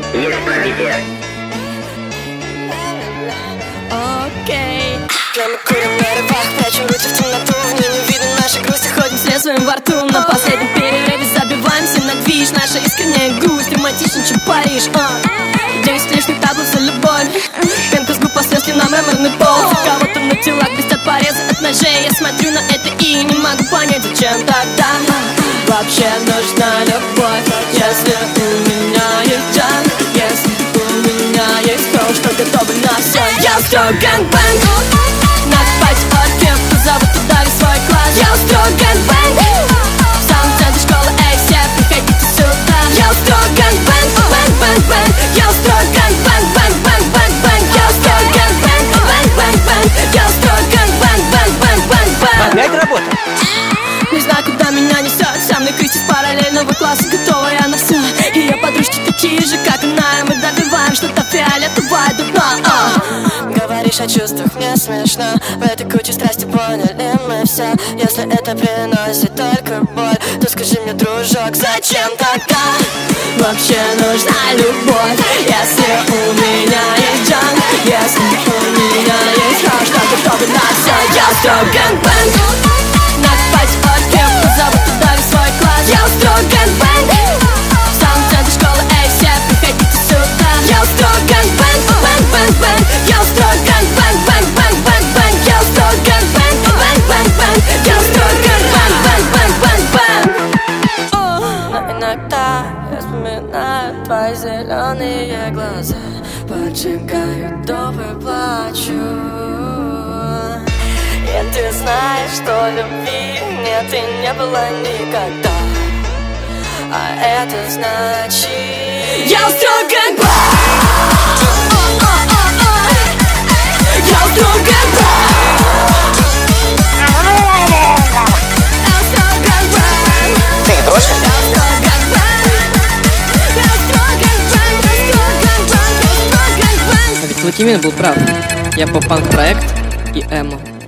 есть пробитие. Окей. Прямо курим на рывах, прячем руки в темноту. Мне не видно нашей грусти, ходим С лезвием во рту на последнем перерыве забиваемся на движ. Наша искренняя грусть, романтичнее, чем Париж. 10 лишних таблов за любовь. Пенка с губ после слив на мраморный пол. Кого-то на телах блестят порезы от ножей. Я смотрю на это и не могу понять, зачем тогда вообще нужна любовь. Если у меня есть джанк, если у меня есть кровь, что готовы на все. Я устрою гэнгбэнг, накопать оргию, позову туда весь свой класс. Я устрою гэнгбэнг, в самом центре школы, эй, все, приходите сюда. Я устрою гэнгбэнг, бэнг-бэнг-бэнг. Я устрою гэнгбэнг, бэнг-бэнг-бэнг-бэнг. Я устрою гэнгбэнг, бэнг-бэнг-бэнг. Я устрою гэнгбэнг, бэнг-бэнг-бэнг-бэнг. Опять работа? Не знаю, куда меня несет. Со мной Кристи с параллельного класса, готова я на все. Ее подружки такие же, как она, и мы добиваем что-то фиолетовое до дна. Говоришь о чувствах, мне смешно. В этой куче страсти поняли мы все. Если это приносит только боль, то скажи мне, дружок, зачем тогда Вообще нужна любовь, если у меня есть джанк, если у меня есть кровь, что готовы на все. Я устрою гэнгбэнг, накопать оргию, позову туда весь свой класс. Я устрою гэнгбэнг, в самом центре школы, эй, все, приходите сюда. Я устрою гэнгбэнг, бэнг-бэнг-бэнг. Я устрою гэнгбэнг, бэнг-бэнг-бэнг-бэнг. Я устрою гэнгбэнг, бэнг-бэнг-бэнг. Я устрою гэнгбэнг, бэнг-бэнг-бэнг-бэнг. Но иногда я вспоминаю твои зеленые глаза, поджигают добрый плачу. И ты знаешь, что любви нет и не было никогда. А это значит, Я устрою гэнгбэнг, я устрою гэнгбэнг. Я устрою гэнгбэнг. Ты не дрожишь? Я устрою гэнгбэнг. Я устрою гэнгбэнг, я устрою гэнгбэнг, я устрою гэнгбэнг. А ведь Лукимин был прав. Я поп-панк проект и эмо.